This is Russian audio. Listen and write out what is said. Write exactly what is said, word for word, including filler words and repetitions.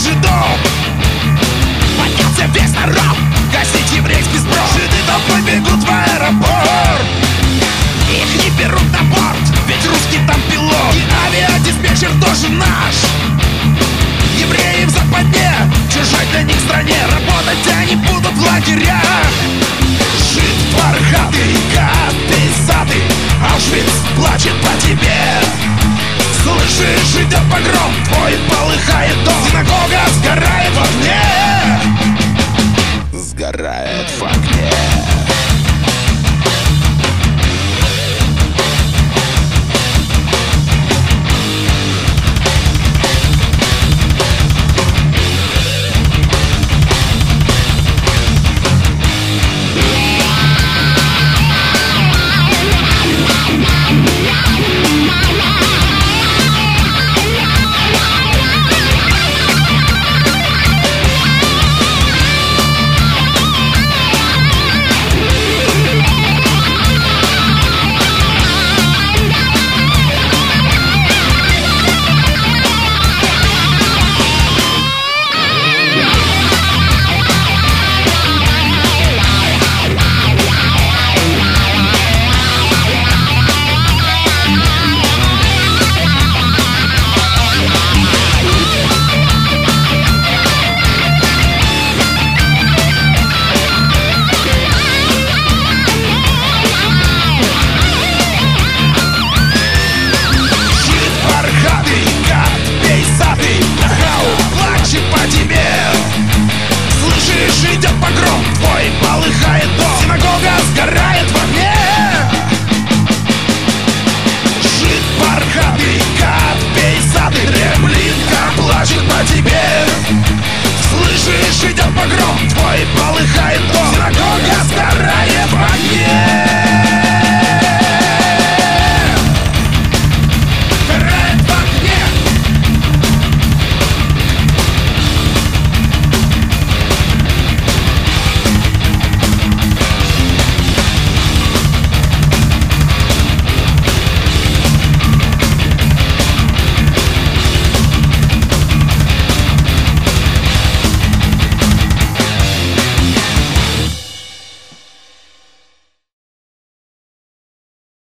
жидов. Поднялся весь народ, гасить еврейский сброд. Жиды толпой бегут в аэропорт, их не берут на борт, ведь русский там пилот. И авиадиспетчер тоже наш. Евреи в западне, чужой для них стране. Работать они будут в лагерях. Жид пархатый, гад писатый, Аушвиц плачет по тебе. Слышишь, идет погром, твой полыхает дом. Синагога сгорает в огне.